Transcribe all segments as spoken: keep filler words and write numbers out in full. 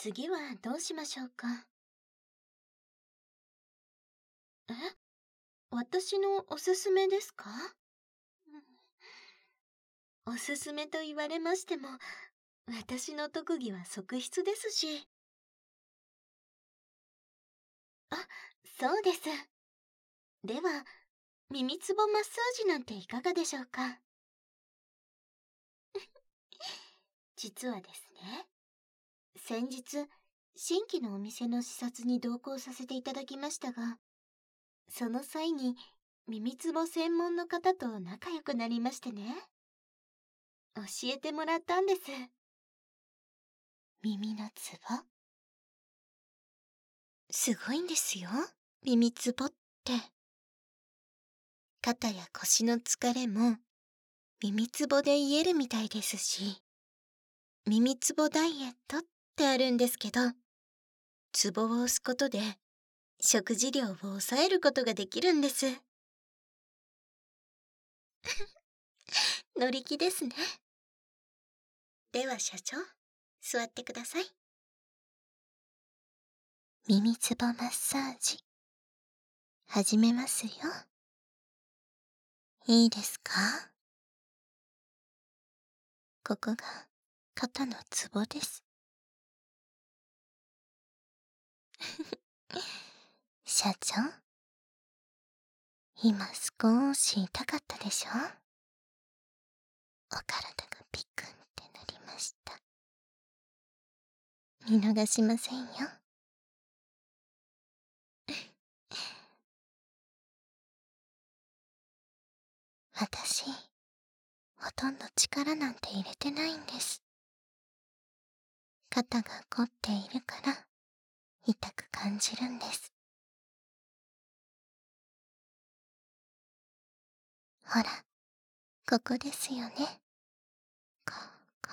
次はどうしましょうか。え、私のおすすめですか？うん、おすすめと言われましても、私の特技は側室ですし。あ、そうです。では、耳つぼマッサージなんていかがでしょうか。実はですね、先日、新規のお店の視察に同行させていただきましたが、その際に耳つぼ専門の方と仲良くなりましてね、教えてもらったんです。耳のつぼすごいんですよ、耳つぼって。肩や腰の疲れも耳つぼで癒えるみたいですし、耳つぼダイエットってあるんですけど、つぼを押すことで食事量を抑えることができるんです。乗り気ですね。では社長、座ってください。耳つぼマッサージ、始めますよ。いいですか？ここが肩のツボです。社長、今少し痛かったでしょ？お体がピクンってなりました。見逃しませんよ。私、ほとんど力なんて入れてないんです。肩が凝っているから痛く感じるんです。ほら、ここですよね。ここ。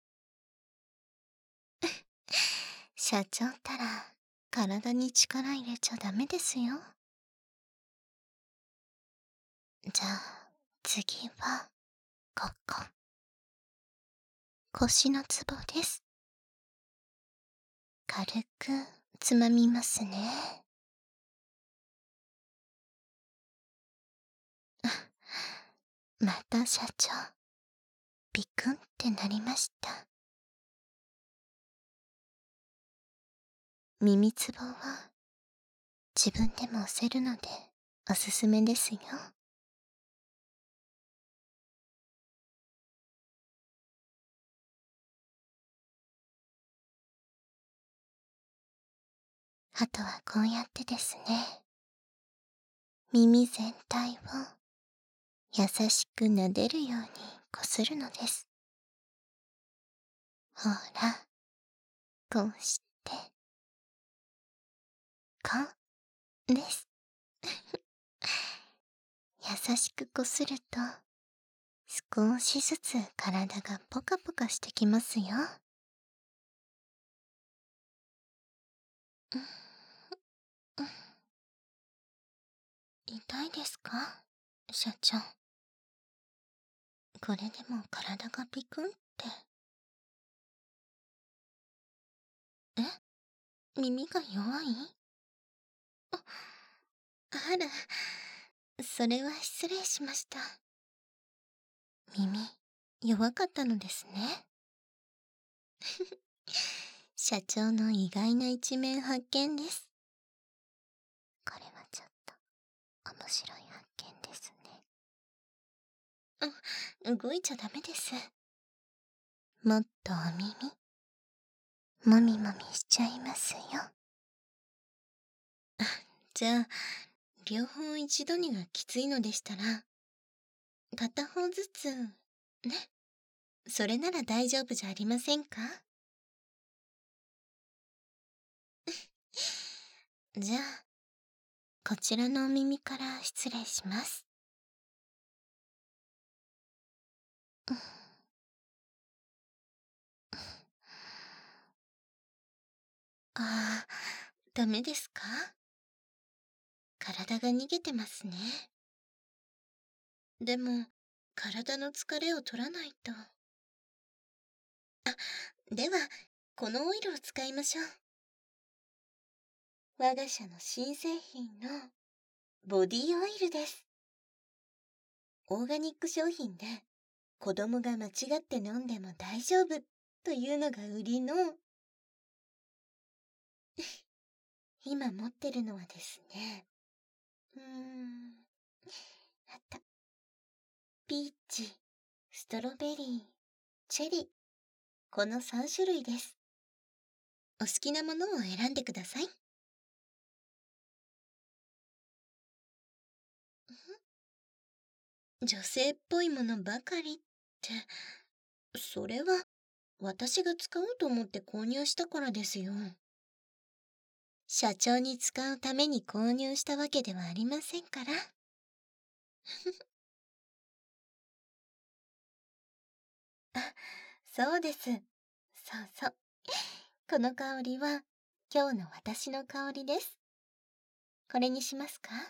社長ったら体に力入れちゃダメですよ。じゃあ次はここ。腰のツボです。軽くつまみますね。また社長、ビクンってなりました。耳つぼは自分でも押せるのでおすすめですよ。あとはこうやってですね、耳全体を優しく撫でるようにこするのです。ほら、こうして、こうです。優しくこすると、少しずつ体がポカポカしてきますよ。うんうん、痛いですか、社長。これでも体がピクンって。え、耳が弱い？あ、あら、それは失礼しました。耳、弱かったのですね。社長の意外な一面発見です。これはちょっと面白い発見ですね。あ、動いちゃダメです。もっとお耳、もみもみしちゃいますよ。あ、じゃあ、両方一度にがきついのでしたら、片方ずつ、ね。それなら大丈夫じゃありませんか？じゃあ、こちらのお耳から失礼します。うん、ああ、ダメですか？体が逃げてますね。でも、体の疲れを取らないと。あ、では、 このオイルを使いましょう。我が社の新製品のボディオイルです。オーガニック商品で子供が間違って飲んでも大丈夫というのが売りの今持ってるのはですね、うーん、あった。ピーチ、ストロベリー、チェリー、このさん種類です。お好きなものを選んでください。女性っぽいものばかりって、それは私が使おうと思って購入したからですよ。社長に使うために購入したわけではありませんから。あ、そうです。そうそう。この香りは今日の私の香りです。これにしますか？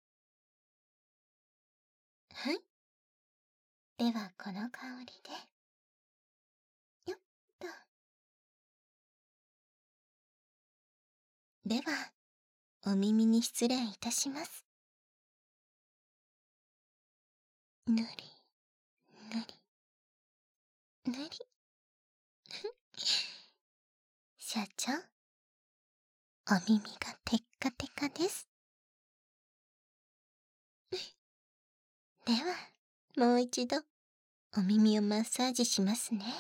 はい。ではこの香りで。よっと。では、お耳に失礼いたします。ぬり、ぬり、ぬり。社長、お耳がテッカテカです。では、もう一度、お耳をマッサージしますね。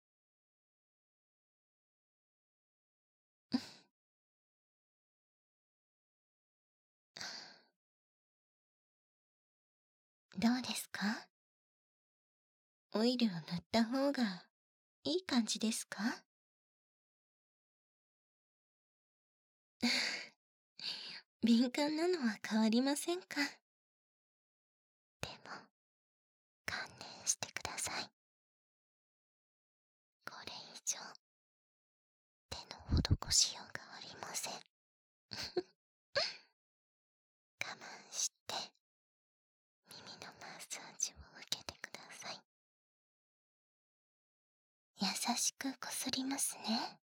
どうですか？オイルを塗った方がいい感じですか？敏感なのは変わりませんか？でも、観念してください。これ以上、手の施しようがありません。我慢して、耳のマッサージを受けてください。優しくこすりますね。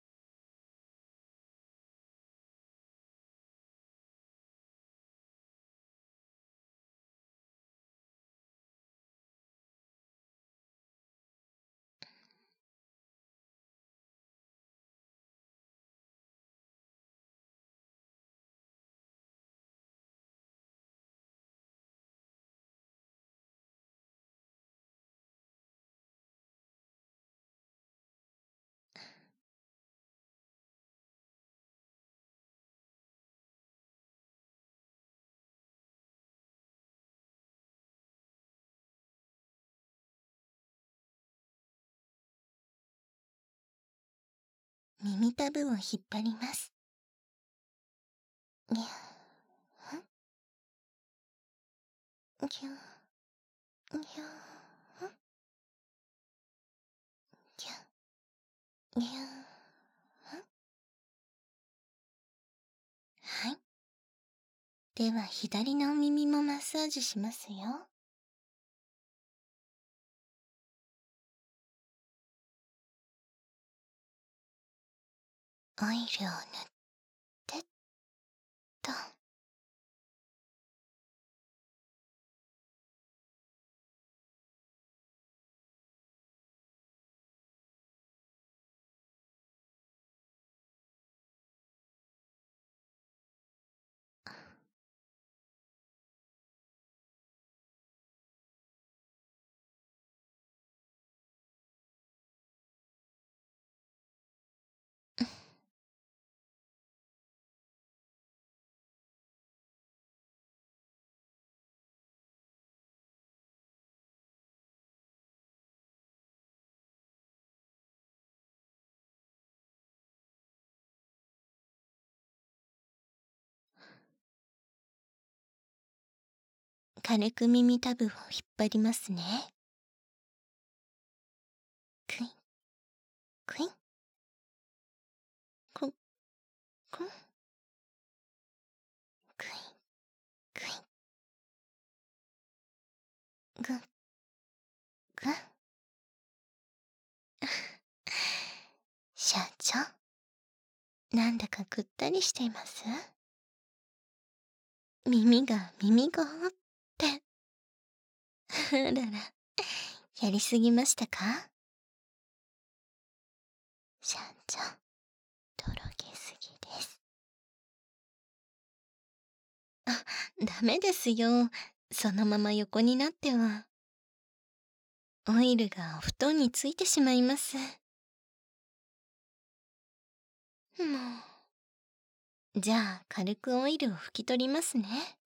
耳たぶを引っ張ります。ぎゅーん、ぎゅー、ぎゅーん、ぎゅ、ぎゅーん。はい。では左のお耳もマッサージしますよ。オイルを塗ってっと。軽く耳たぶを引っ張りますね。クイン、クイン、クン、クン、クイン、クイン、グン、グン。 社長、なんだかぐったりしています？耳が耳がって。あらら、やりすぎましたか？社長、とろけすぎです。あ、ダメですよ。そのまま横になっては。オイルがお布団についてしまいます。もう。じゃあ、軽くオイルを拭き取りますね。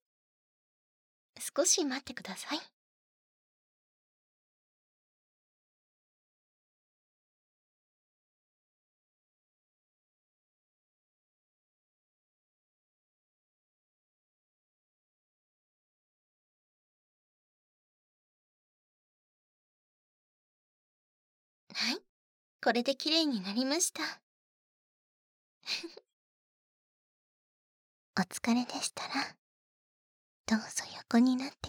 少し待ってください。はい、これで綺麗になりました。お疲れでしたら、どうぞ横になって